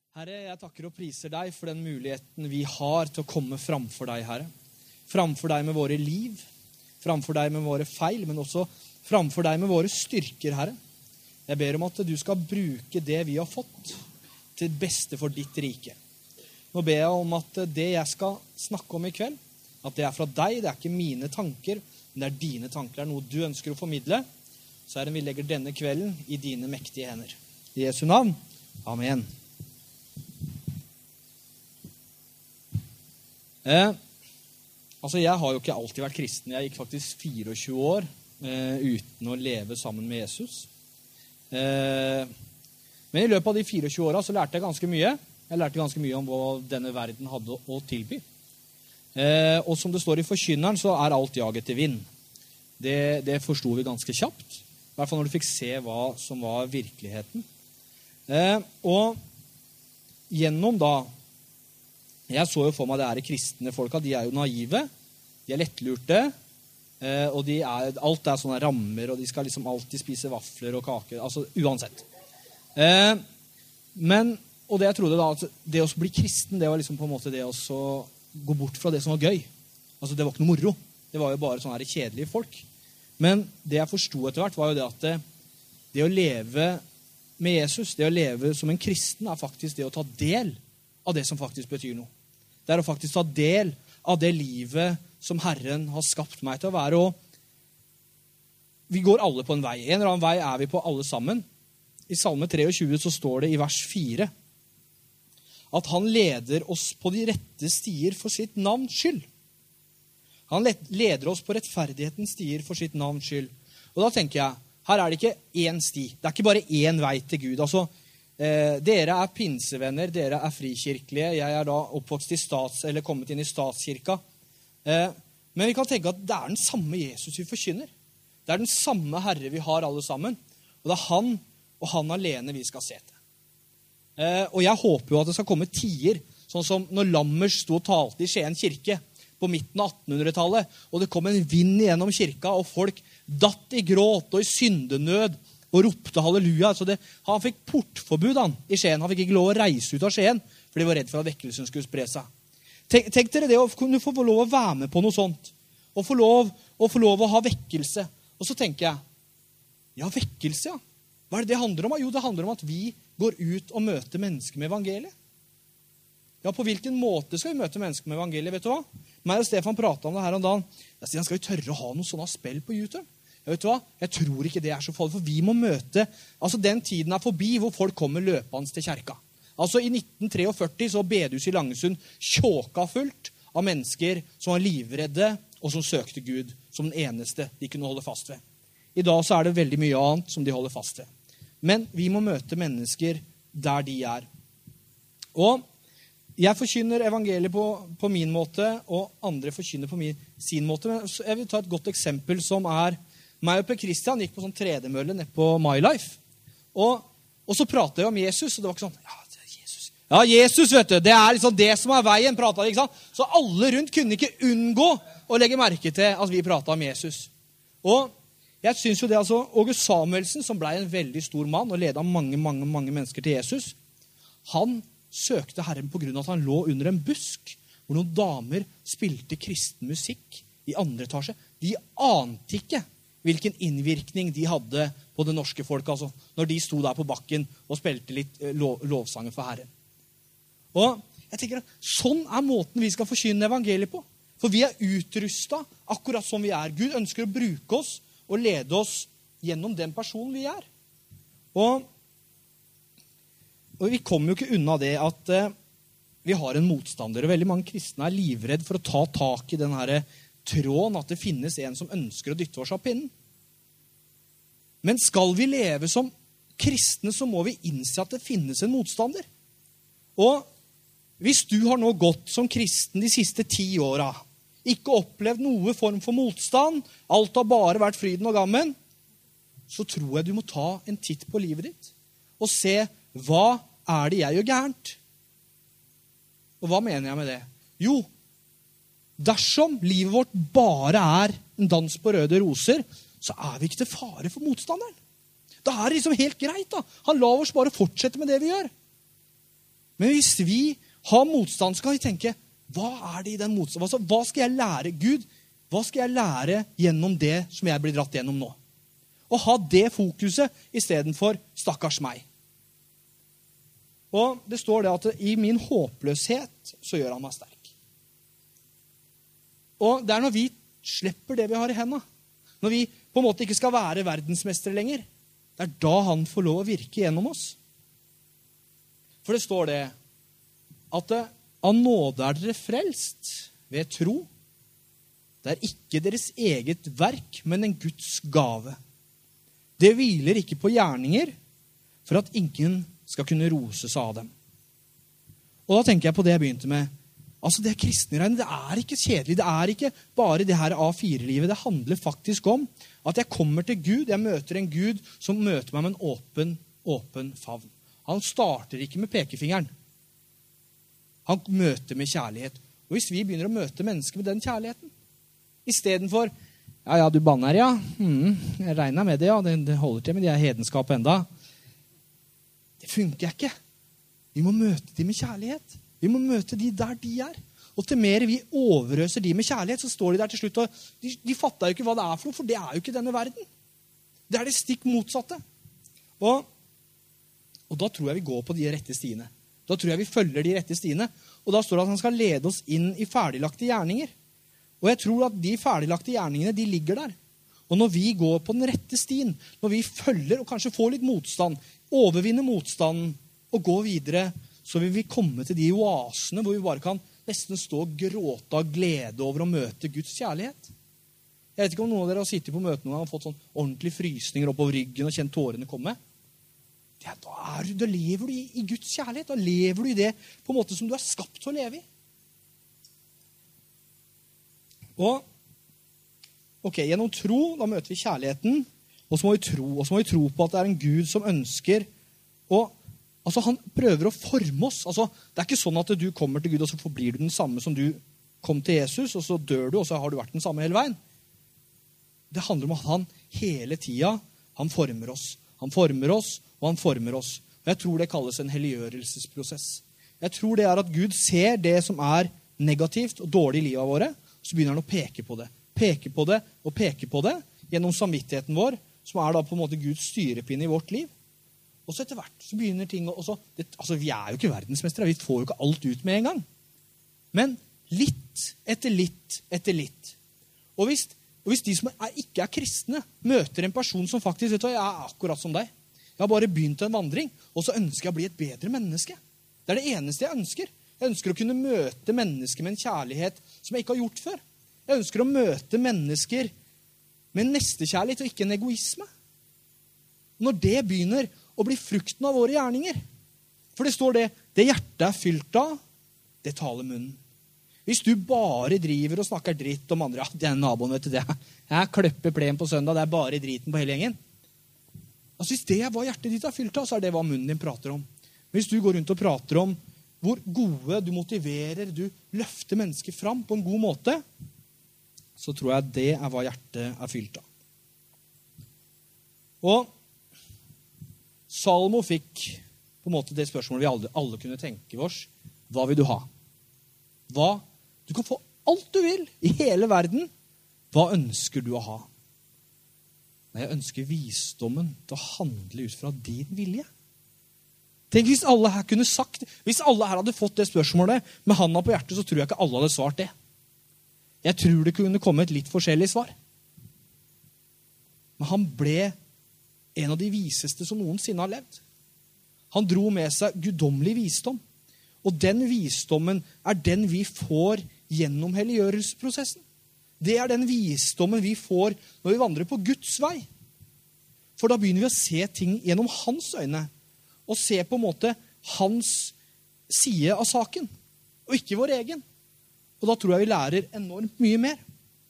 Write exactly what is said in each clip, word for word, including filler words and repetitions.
Herre, jeg takker og priser deg for den muligheten vi har til å komme framfor deg, Herre. Framfor deg med våre liv, framfor deg med våre feil, men også framfor deg med våre styrker, Herre. Jeg ber om at du skal bruke det vi har fått til beste for ditt rike. Nå ber jeg om at det jeg skal snakke om i kveld, at det er fra deg, det er ikke mine tanker, men det er dine tanker, det er noe du ønsker å formidle. Så Herre, vi legger denne kvelden i dine mektige hender. I Jesu navn, amen. Eh, altså jeg har jo ikke alltid vært kristen. Jeg gikk faktisk tjuefire år eh, uten å leve sammen med Jesus. Eh, men i løpet av de tjuefire årene så lærte jeg ganske mye. Jeg lærte ganske mye om hva denne verden hadde å tilby. Eh, og som det står i Forkynneren, så er alt jaget til vind. Det, det forstod vi ganske kjapt. I hvert fall når du fikk se hva som var virkeligheten. Eh, og gjennom da Jeg så jo for meg det er de kristne folka, de er jo naive, de er lettlurte, og de er, alt er sånne rammer, og de skal liksom alltid spise vafler og kaker, altså uansett. Men, og det jeg trodde da, at det å bli kristen, det var liksom på en måte det å gå bort fra det som var gøy. Altså det var ikke noe moro, det var jo bare sånne her kjedelige folk. Men det jeg forstod etter hvert var jo det at det, det å leve med Jesus, det å leve som en kristen, er faktisk det å ta del av det som faktisk betyr noe. Det er å faktisk ta del av det livet som Herren har skapt meg til å være. Og vi går alle på en vei. En eller annen vei er vi på alle sammen. I Salme tjuetre så står det i vers fire at han leder oss på de rette stier for sitt navns skyld. Han leder oss på rettferdighetens stier for sitt navns skyld. Og da tenker jeg, her er det ikke én sti. Det er ikke bare én vei til Gud. Altså, Eh, dere er pinsevenner, dere er frikirkelige. Jeg er da oppvokst i stats, eller kommet inn i statskirka. Eh, men vi kan tenke at det er den samme Jesus vi forkynner. Det er den samme Herre vi har alle sammen. Og det er han og han alene vi skal se til. Eh, og jeg håper jo at det skal komme tider, sånn som når Lammers stod og talte i Skien kirke på midten av attenhundretallet, og det kom en vind gjennom kirka, og folk datt i gråt og i syndenød, og ropte halleluja. Så det, han fikk portforbud han, i Skien. Han fikk ikke lov å reise ut av Skien, for de var redd for at vekkelsen skulle spre seg. Tenk, tenk dere det å kunne få lov å være med på noe sånt, og få lov, og få lov å ha vekkelse. Og så tenker jeg, ja, vekkelse, ja. Hva er det det handler om? Jo, det handler om at vi går ut og møter mennesker med evangeliet. Ja, på hvilken måte skal vi møte mennesker med evangeliet, vet du hva? Meg og Stefan pratet om det her om dagen. Jeg sier, skal vi tørre å ha noen sånne spill på YouTube? Jeg vet du hva? Jeg tror ikke det er så farlig, for vi må møte, altså den tiden er forbi hvor folk kommer løpende til kjerka. Altså i nitten førtre så bedehuset i Langesund tjåka fullt av mennesker som var livredde og som søkte Gud som den eneste de kunne holde fast ved. I dag så er det veldig mye annet som de holder fast ved. Men vi må møte mennesker der de er. Og jeg forkynner evangeliet på, på min måte, og andre forkynner på min, sin måte. Men jeg vil ta et godt eksempel som er meg og Per Christian gikk på sånn tredemølle nede på My Life. Og, og så pratet jeg om Jesus, og det var ikke sånn, ja, det er Jesus. Ja, Jesus, vet du, det er liksom det som er veien, pratet jeg, ikke sant? Så alle rundt kunne ikke unngå å legge merke til at vi pratet om Jesus. Og jeg synes jo det, altså, August Samuelsen, som ble en veldig stor mann, og ledet mange, mange, mange mennesker til Jesus, han søkte Herren på grunn av at han lå under en busk, hvor noen damer spilte kristen musikk i andre etasje. De ante ikke hvilken innvirkning de hadde på det norske folk, altså, når de sto der på bakken og spilte litt lov, lovsanger for Herren. Og jeg tenker at sånn er måten vi skal forkynne evangeliet på. For vi er utrustet akkurat som vi er. Gud ønsker å bruke oss og lede oss gjennom den personen vi er. Og, og vi kommer jo ikke unna det at uh, vi har en motstander, og veldig mange kristne er livredd for å ta tak i den her tråden at det finnes en som ønsker å dytte oss av pinnen. Men skal vi leve som kristne, så må vi innse at det finnes en motstander. Og hvis du har nå gått som kristen de siste ti åra, ikke opplevd noe form for motstand, alt har bare vært fryden og gammen, så tror jeg du må ta en titt på livet ditt og se hva er det jeg gjør gærent. Og hva mener jeg med det? Jo, dersom livet vårt bare er en dans på røde roser, så er vi ikke til fare for motstanderen. Da er det liksom helt greit da. Han lar oss bare fortsette med det vi gjør. Men hvis vi har motstand, så kan vi tenke, hva er det i den motstand? Altså, hva skal jeg lære Gud? Hva skal jeg lære gjennom det som jeg blir dratt gjennom nå? Og ha det fokuset i stedet for stakkars meg. Og det står det at i min håpløshet så gjør han meg sterk. Og det er når vi slipper det vi har i hendene, når vi på en måte ikke skal være verdensmestere lenger, det er da han får lov å virke gjennom oss. For det står det at av nåde er dere frelst ved tro. Det er ikke deres eget verk, men en Guds gave. Det hviler ikke på gjerninger, for at ingen skal kunne rose seg av dem. Og da tenker jeg på det jeg begynte med. Altså det kristne, det er ikke kjedelig, det er ikke bare det her A fire-livet. Det handler faktisk om at jeg kommer til Gud, jeg møter en Gud som møter meg med en åpen, åpen favn. Han starter ikke med pekefingeren. Han møter med kjærlighet. Og hvis vi begynner å møte mennesker med den kjærligheten, i stedet for, ja, ja, du banner, ja. Hmm, jeg regner med det, ja. Det, det holder til med de her hedenskap enda. Det funker ikke. Vi må møte de med kjærlighet. Vi må møte de der de er. Og til mer vi overøser de med kjærlighet, så står de der til slutt, og de, de fatter jo ikke hva det er for noe, for det er jo ikke denne verden. Det er det stikk motsatte. Og, og da tror jeg vi går på de rette stiene. Da tror jeg vi følger de rette stiene. Og da står det at han skal lede oss inn i ferdiglagte gjerninger. Og jeg tror at de ferdiglagte gjerningene, de ligger der. Og når vi går på den rette stien, når vi følger og kanskje får litt motstand, overvinner motstanden og går videre, så vil vi komme til de oasene hvor vi bare kan nesten stå og gråte av glede over å møte Guds kjærlighet. Jeg vet ikke om noen av dere har sittet på møten noen gang og fått sånn ordentlig frysninger oppover ryggen og kjent tårene komme. Ja, da, er du, da lever du i, i Guds kjærlighet. Da lever du i det på en måte som du er skapt til å leve i. Og, ok, gjennom tro, da møter vi kjærligheten, og så må vi tro, og så må vi tro på at det er en Gud som ønsker, og altså han prøver å forme oss. Altså, det er ikke sånn at du kommer til Gud, og så forblir du den samme som du kom til Jesus, og så dør du, og så har du vært den samme hele veien. Det handler om at han hele tiden, han former oss. Han former oss, og han former oss. Og jeg tror det kalles en helliggjørelsesprosess. Jeg tror det er at Gud ser det som er negativt og dårlig i livet våre, så begynner han å peke på det. Peke på det og peke på det gjennom samvittigheten vår, som er da på en måte Guds styrepinne i vårt liv. Og så etter hvert så begynner ting å... Også, det, altså, vi er jo ikke verdensmestere, vi får jo ikke alt ut med en gang. Men litt etter litt etter litt. Og hvis, og hvis de som er, ikke er kristne møter en person som faktisk, vet du, jeg er akkurat som deg. Jeg har bare begynt en vandring, og så ønsker jeg å bli et bedre menneske. Det er det eneste jeg ønsker. Jeg ønsker å kunne møte mennesker med en kjærlighet som jeg ikke har gjort før. Jeg ønsker å møte mennesker med en nestekjærlighet og ikke en egoisme. Når det begynner å bli frukten av våre gjerninger, for det står det, det hjertet er fylt av, det taler munnen. Hvis du bare driver og snakker dritt om andre, ja, det er naboen, vet du det. Jeg kløpper plen på søndag, det er bare driten på hele gjengen. Altså, hvis det er hva hjertet ditt er fylt av, så er det hva munnen din prater om. Hvis du går rundt og prater om hvor gode du motiverer, du løfter mennesker fram på en god måte, så tror jeg det er hva hjertet er fylt av. Og Salomo fikk på en måte det spørsmålet vi alle, alle kunne tenke oss. Hva vil du ha? Hva? Du kan få alt du vil i hele verden. Hva ønsker du å ha? Nei, jeg ønsker visdommen til å handle ut fra din vilje. Tenk hvis alle her kunne sagt, hvis alle her hadde fått det spørsmålet med handa på hjertet, så tror jeg ikke alle hadde svart det. Jeg tror det kunne komme et litt forskjellig svar. Men han ble en av de viseste som noensinne har levd. Han dro med seg guddommelig visdom. Og den visdommen er den vi får gjennom helliggjørelsesprosessen. Det er den visdommen vi får når vi vandrer på Guds vei. For da begynner vi å se ting gjennom hans øyne. Og se på en måte hans side av saken. Og ikke vår egen. Og da tror jeg vi lærer enormt mye mer.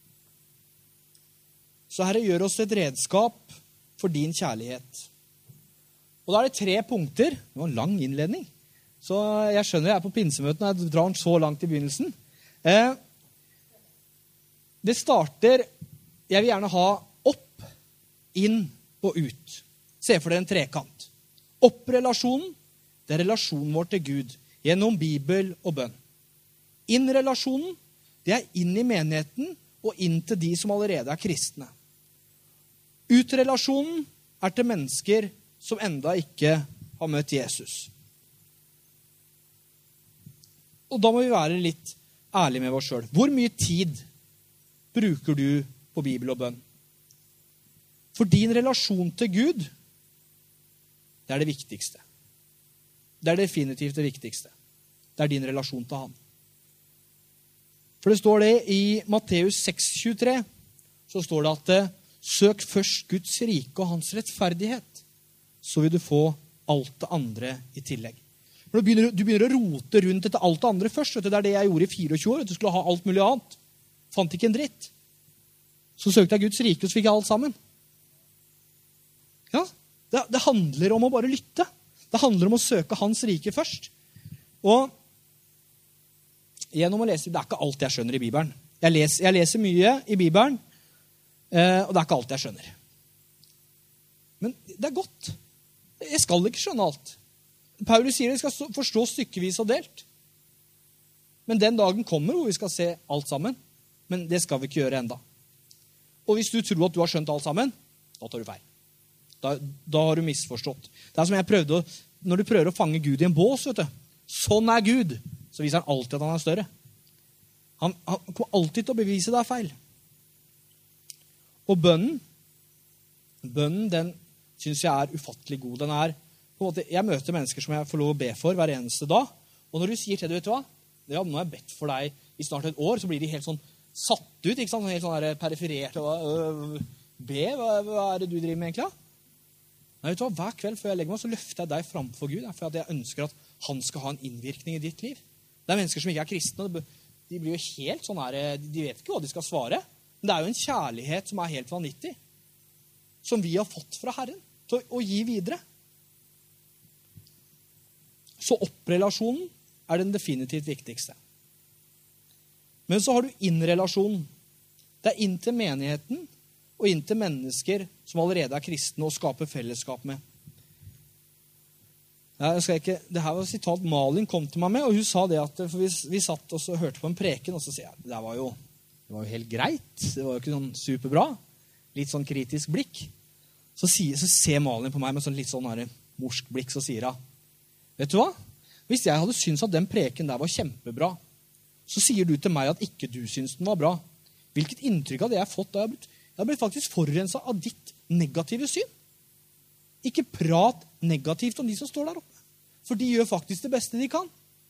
Så Herre, gjør oss et redskap for din kjærlighet. Og da er det tre punkter. Det var en lang innledning. Så jeg skjønner jeg er på pinsemøten, og jeg drar den så langt i begynnelsen. Eh, det starter, jeg vil gjerne ha opp, inn og ut. Se for dere en trekant. Opp-relasjonen, det er relasjonen vår til Gud. gjennom Bibel og bønn. Inn-relasjonen, det er inn i menigheten og inn til de som allerede er kristne. Ut-relasjonen er til mennesker som enda ikke har møtt Jesus. Og da må vi være litt ærlige med oss selv. Hvor mye tid bruker du på Bibel og bønn? For din relasjon til Gud, det er det viktigste. Det er definitivt det viktigste. Det er din relasjon til han. For det står det i Matteus seks tjuetre, så står det at søk først Guds rike og hans rettferdighet, så vil du få alt det andre i tillegg. Du begynner, du begynner å rote rundt etter alt det andre først. Vet du, det er det jeg gjorde i fireogtjue år. Du skulle ha alt mulig annet. Fant ikke en dritt. Så søkte jeg Guds rike, og så fikk jeg alt sammen. Ja, det, det handler om å bare lytte. Det handler om å søke hans rike først. Og gjennom å lese, det er ikke alt jeg skjønner i Bibelen. Jeg leser, jeg leser mye i Bibelen, eh, og det er ikke alt jeg skjønner. Men det er godt. Jeg skal ikke skjønne alt. Paulus sier at vi skal forstå stykkevis og delt. Men den dagen kommer hvor vi skal se alt sammen. Men det skal vi ikke gjøre enda. Og hvis du tror at du har skjønt alt sammen, da tar du feil. Da, da har du misforstått. Det er som jeg prøvde å, når du prøver å fange Gud i en bås, vet du. Sånn er Gud. Så viser han alltid at han er større. Han, han kommer alltid til å bevise det er feil. Og bønnen, bønnen, den synes jeg er ufattelig god. Den er, på en måte, jeg møter mennesker som jeg får lov å be for hver eneste dag. Og når du sier til det, vet du hva? Ja, nå har jeg bedt for deg i snart et år, så blir de helt sånn satt ut, ikke sant? Helt sånn der periferert. Øh, be, hva, hva er det du driver med egentlig? Nei, vet du hva? Hver kveld før jeg legger meg, så løfter jeg deg framfor Gud, for at jeg ønsker at han skal ha en innvirkning i ditt liv. Det er mennesker som ikke er kristne, de blir jo helt sånn her, de vet ikke hva de skal svare. Men det er jo en kjærlighet som er helt vanvittig, som vi har fått fra Herren, til å gi videre. Så opprelasjonen er den definitivt viktigste. Men så har du inn-relasjonen. Det er inn til menigheten, og inn til mennesker som allerede er kristne og skaper fellesskap med. Jeg skal ikke, det her var et sitat Malin kom til meg med, og hun sa det at for vi, vi satt og hørte på en preken, og så sier jeg, det var jo, det var jo helt greit, det var jo ikke sånn superbra, litt sånn kritisk blikk. Så, sier, så ser Malin på meg med sånn litt sånn her morsk blikk, så sier hun, vet du hva? Hvis jeg hadde syntes at den preken der var kjempebra, så sier du til meg at ikke du syns den var bra. Hvilket inntrykk av det jeg har fått? Jeg har blitt, jeg har blitt faktisk forurenset av ditt negative syn. Ikke prat negativt om de som står der oppe. For de gjør faktisk det beste de kan.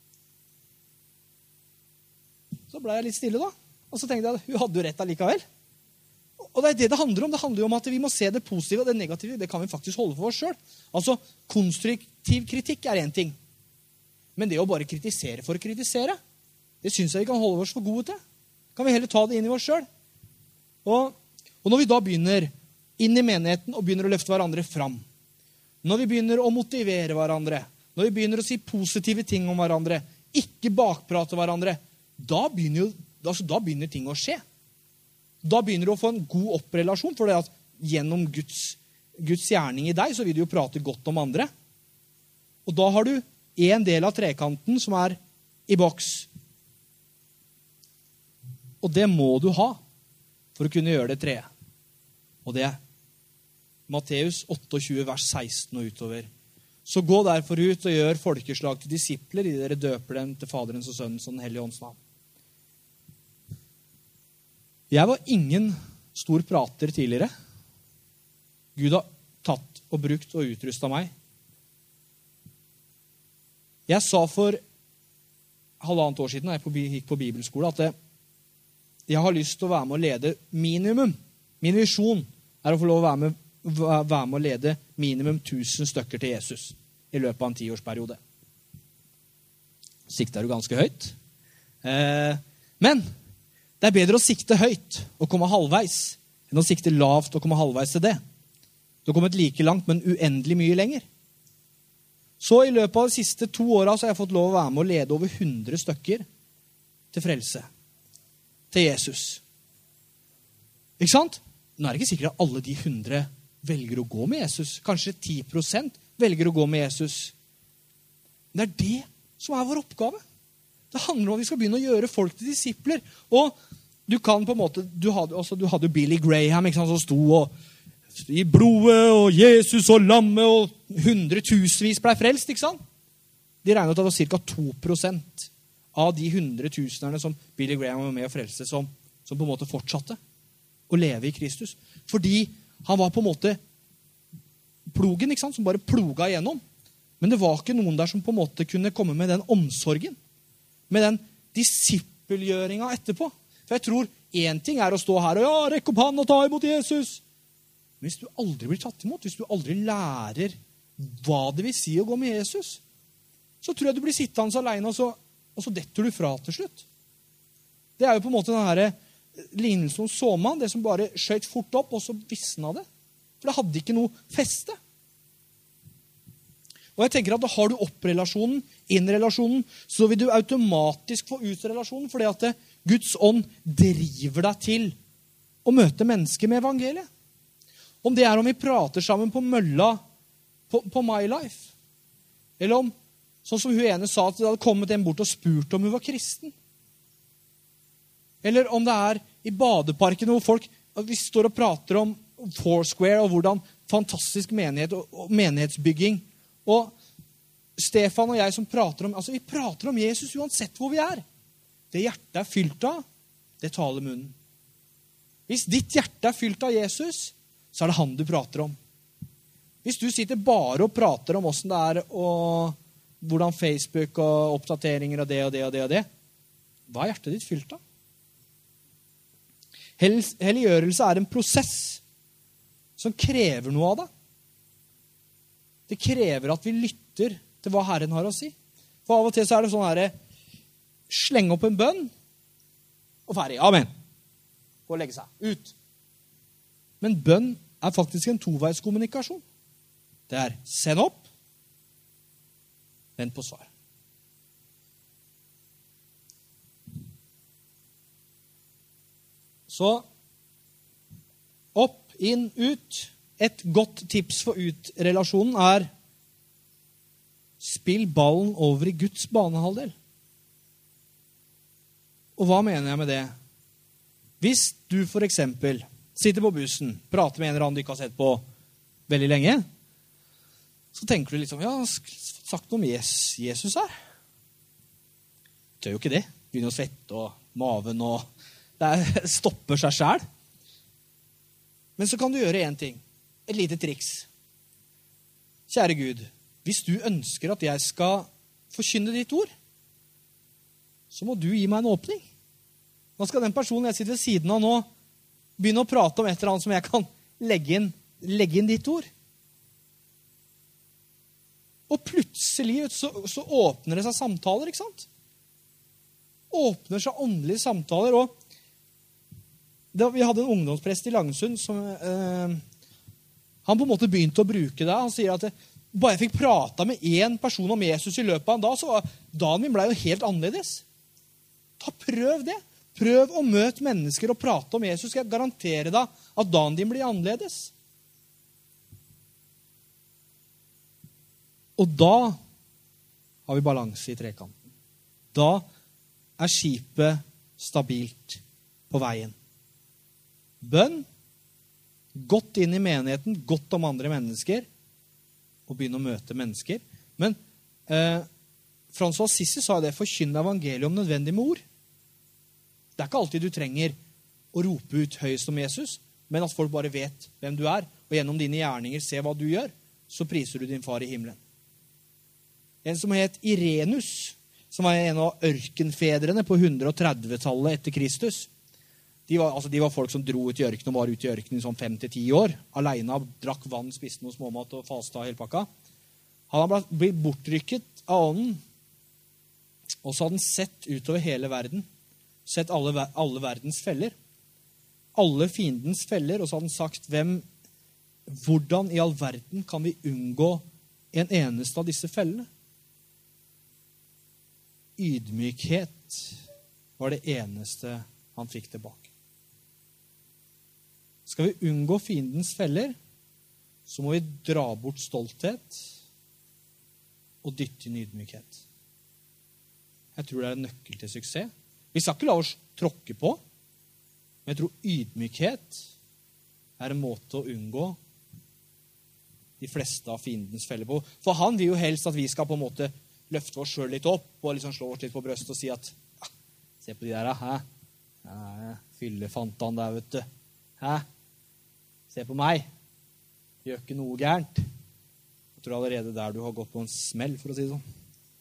Så ble jeg litt stille da. Og så tenkte jeg at hun hadde jo rett allikevel. Og det er det det handler om. Det handler jo om at vi må se det positive og det negative. Det kan vi faktisk holde for oss selv. Altså, konstruktiv kritikk er en ting. Men det å bare kritisere for å kritisere, det synes jeg vi kan holde oss for gode til. Kan vi heller ta det inn i oss selv. Og, og når vi da begynner inn i menigheten og begynner å løfte hverandre fram, når vi begynner å motivere hverandre, når vi begynner å si positive ting om hverandre, ikke bakprate hverandre, da begynner, jo, altså, da begynner ting å skje. Da begynner du å få en god opprelasjon, for det at gjennom Guds, Guds gjerning i deg, så vil du jo prate godt om andre. Og da har du en del av trekanten som er i boks. Og det må du ha for å kunne gjøre det tredje. Og det er Matteus tjueåtte, vers seksten og utover. Så gå derfor ut og gjør folkeslag til disipler, i dere døper dem til Faderens og Sønnens og Den hellige ånds navn. Jeg var ingen stor prater tidligere. Gud har tatt og brukt og utrustet meg. Jeg sa for halvannet år siden, da jeg gikk på bibelskole, at jeg har lyst til å være med å lede minimum. Min visjon er å få lov å være med, være med å lede minimum tusen stykker til Jesus i løpet av en tiårsperiode. Sikter du ganske høyt. Eh, men det er bedre å sikte høyt og komme halvveis enn å sikte lavt og komme halvveis til det. Du har kommet like langt, men uendelig mye lenger. Så i løpet av de siste to årene så har jeg fått lov å være med å lede over hundre stykker til frelse. Til Jesus. Ikke sant? Nå er det ikke sikkert at alle de hundre velger å gå med Jesus. Kanskje ti prosent velger å gå med Jesus. Det er det som er vår oppgave. Det handler om at vi skal begynne å gjøre folk til disipler. Og du kan på en måte, du hadde, altså, du hadde jo Billy Graham, ikke sant, som sto og i blodet, og Jesus og lammet, og hundretusenvis ble frelst, ikke sant? De regnet at det var cirka to prosent av de hundretusenerne som Billy Graham var med å frelse, som, som på en måte fortsatte å leve i Kristus. Fordi han var på en måte plogen, ikke sant, som bare ploga igjennom. Men det var ikke noen der som på en måte kunne komme med den omsorgen, med den disippelgjøringa etterpå. For jeg tror en ting er å stå her og ja, rekk opp hånden og ta imot Jesus. Men hvis du aldri blir tatt imot, hvis du aldri lærer hva det vil si å gå med Jesus, så tror jeg du blir sittende alene, og så, og så detter du fra til slutt. Det er jo på en måte denne lignelsen om såmann, det som bare skjøt fort opp, og så visna det. For det hadde ikke noe feste. Og jeg tenker at da har du opp-relasjonen, inn-relasjonen, så vil du automatisk få ut-relasjonen, fordi at det, Guds ånd driver deg til å møte mennesker med evangeliet. Om det er om vi prater sammen på mølla på, på My Life, eller om, sånn som hun ene sa, at det hadde kommet en bort og spurt om hun var kristen. Eller om det er i badeparken hvor folk, vi står og prater om Foursquare og hvordan fantastisk menighet og, og menighetsbygging. Og Stefan og jeg som prater om, altså vi prater om Jesus uansett hvor vi er. Det hjertet er fylt av, det taler munnen. Hvis ditt hjerte er fylt av Jesus, så er det han du prater om. Hvis du sitter bare og prater om hvordan det er, og hvordan Facebook og oppdateringer og det og det og det og det, hva er hjertet ditt fylt av? Helliggjørelse er en prosess som krever noe av deg. Det krever at vi lytter til hva Herren har å si. For av og til så er det sånn her, slenge opp en bønn, og ferdig. Amen. Gå og legge seg. Ut. Men bønn er faktisk en toveiskommunikasjon. Det er send opp, vent på svar. Så opp, inn, ut. Et godt tips for ut-relasjonen er spill ballen over i Guds banehalvdel. Og hva mener jeg med det? Hvis du for eksempel sitter på bussen, prater med en eller annen du ikke har sett på veldig lenge, så tenker du liksom, ja, sagt noe om Jesus her. Det er jo ikke det. Begynner å svette og maven og det stopper seg selv. Men så kan du gjøre en ting. Et lite triks. Kjære Gud, hvis du ønsker at jeg skal forkynne ditt ord, så må du gi meg en åpning. Nå skal den personen jeg sitter ved siden av nå begynne å prate om et eller annet som jeg kan legge inn, legge inn ditt ord. Og plutselig så, så åpner det seg samtaler, ikke sant? Åpner seg åndelige samtaler. Og det, vi hadde en ungdomsprest i Langesund som eh, han på en måte begynte å bruke det. Han sier at det, bare jeg fikk prata med en person om Jesus i løpet av en dag, så var dagen min ble jo helt annerledes. Ta prøv det. Prøv å møte mennesker og prate om Jesus. Skal jeg garantere deg at dagen din blir annerledes. Og da har vi balanse i trekanten. Da er skipet stabilt på veien. Bønn, godt inn i menigheten, godt om andre mennesker, og begynne å møte mennesker. Men eh, Frans av Assisi sa det, forkynne evangeliet om nødvendig med ord. Det er ikke alltid du trenger å rope ut høyest om Jesus, men at folk bare vet hvem du er, og gjennom dine gjerninger se hva du gjør, så priser du din far i himmelen. En som het Irenus, som var en av ørkenfedrene på hundre og tredve-tallet etter Kristus. De var, altså, de var folk som dro ut i ørkenen og var ute i ørkenen i sånn fem til ti år, alene, drakk vann, spiste noe småmat og fasta hele pakka. Han hadde blitt bortrykket av ånden, og så hadde han sett utover hele verden, sett alle, alle verdens feller, alle fiendens feller, og så hadde han sagt, hvem, hvordan i all verden kan vi unngå en eneste av disse fellene? Ydmykhet var det eneste han fikk tilbake. Skal vi unngå fiendens feller, så må vi dra bort stolthet og dytte inn ydmykhet. Jeg tror det er en nøkkel til suksess. Vi skal ikke la oss tråkke på, men jeg tror ydmykhet er en måte å unngå de fleste av fiendens feller på. For han vil jo helst at vi skal på en måte løfte oss selv litt opp og liksom slå oss litt på brøstet og si at ah, se på de der, hæ? Ja, fyllefantan der, vet du. Hæ? Se på meg. Gjør ikke noe gærent. Jeg tror allerede der du har gått på en smell, for å si det sånn.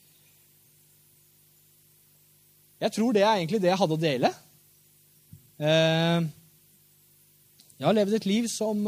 Jeg tror det er egentlig det jeg hadde å dele. Jeg har levd et liv som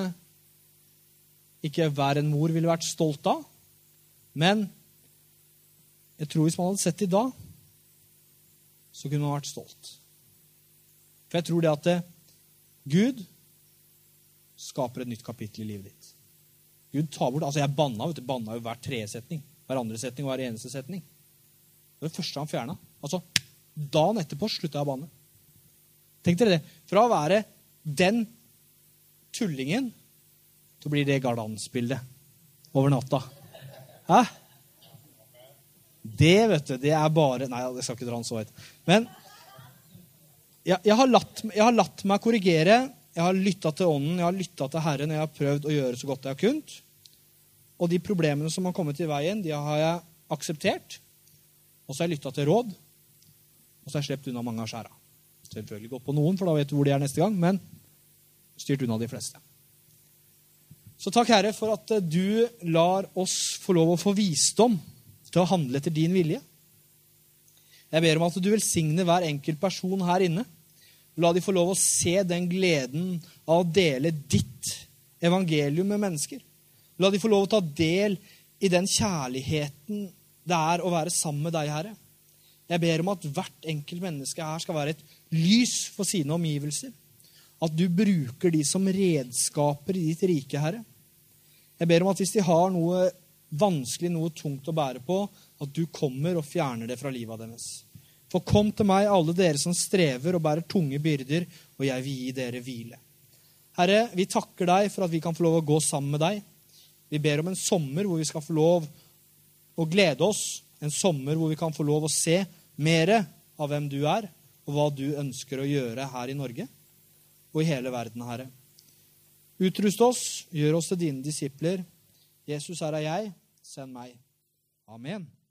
ikke hver en mor ville vært stolt av, men jeg tror hvis man hadde sett det i dag, så kunne man vært stolt. For jeg tror det at Gud skaper et nytt kapittel i livet ditt. Gud tar bort, altså jeg banna, vet du, banna jo hver tredje setning, hver andre setning og hver eneste setning. Det var det første han fjernet. Altså, dagen etterpå sluttet jeg å banne. Tenk dere det. Fra å være den tullingen, så blir det gardansbildet over natta. Hæ? Det, vet du, det er bare... Nei, jeg skal ikke dra den så høyt. Men jeg, jeg, har latt, jeg har latt meg korrigere. Jeg har lyttet til ånden, jeg har lyttet til Herren, jeg har prøvd å gjøre så godt jeg har kunnet. Og de problemene som har kommet i veien, de har jeg akseptert. Og så har jeg lyttet til råd, og så har jeg slept unna mange av skjæra. Selvfølgelig gått på noen, for da vet du hvor de er neste gang, men styrt unna de fleste. Så takk, Herre, for at du lar oss få lov å få visdom til å handle etter din vilje. Jeg ber om at du velsigner hver enkelt person her inne. La de få lov å se den gleden av å dele ditt evangelium med mennesker. La de få lov å ta del i den kjærligheten det er å være sammen med deg, Herre. Jeg ber om at hvert enkelt menneske her skal være et lys for sine omgivelser. At du bruker de som redskaper i ditt rike, Herre. Jeg ber om at hvis de har noe vanskelig, noe tungt å bære på, at du kommer og fjerner det fra livet deres. For kom til meg, alle dere som strever og bærer tunge byrder, og jeg vil gi dere hvile. Herre, vi takker deg for at vi kan få lov å gå sammen med deg. Vi ber om en sommer hvor vi skal få lov å glede oss. En sommer hvor vi kan få lov å se mer av hvem du er, og hva du ønsker å gjøre her i Norge, og i hele verden, Herre. Utrust oss, gjør oss til dine disipler. Jesus, her er jeg, send meg. Amen.